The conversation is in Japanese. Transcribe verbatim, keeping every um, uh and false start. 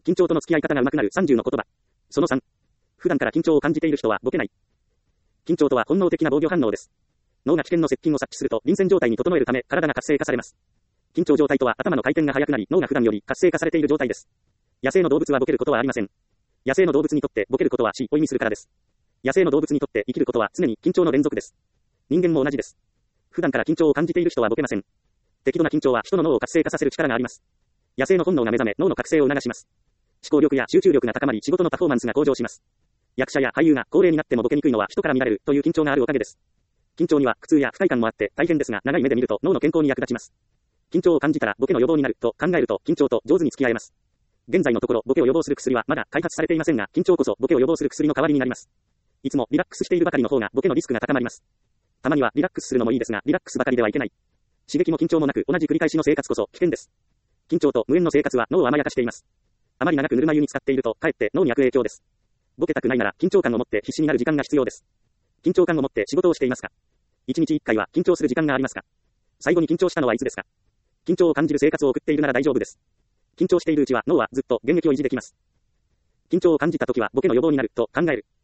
緊張との付き合い方が上手くなるさんじゅうの言葉。そのさん。普段から緊張を感じている人はボケない。緊張とは本能的な防御反応です。脳が危険の接近を察知すると臨戦状態に整えるため体が活性化されます。緊張状態とは頭の回転が速くなり脳が普段より活性化されている状態です。野生の動物はボケることはありません。野生の動物にとってボケることは死を意味するからです。野生の動物にとって生きることは常に緊張の連続です。人間も同じです。普段から緊張を感じている人はボケません。適度な緊張は人の脳を活性化させる力があります。野生の本能が目覚め脳の覚醒を促します。思考力や集中力が高まり仕事のパフォーマンスが向上します。役者や俳優が高齢になってもボケにくいのは人から見られるという緊張があるおかげです。緊張には苦痛や不快感もあって大変ですが長い目で見ると脳の健康に役立ちます。緊張を感じたらボケの予防になると考えると緊張と上手に付き合えます。現在のところボケを予防する薬はまだ開発されていませんが緊張こそボケを予防する薬の代わりになります。いつもリラックスしているばかりの方がボケのリスクが高まります。たまにはリラックスするのもいいですがリラックスばかりではいけない。刺激も緊張もなく同じ繰り返しの生活こそ危険です。緊張と無縁の生活は脳を甘やかしています。あまり長くぬるま湯に浸かっているとかえって脳に悪影響です。ボケたくないなら緊張感を持って必死になる時間が必要です。緊張感を持って仕事をしていますか？一日一回は緊張する時間がありますか？最後に緊張したのはいつですか？緊張を感じる生活を送っているなら大丈夫です。緊張しているうちは脳はずっと現役を維持できます。緊張を感じたときはボケの予防になると考える。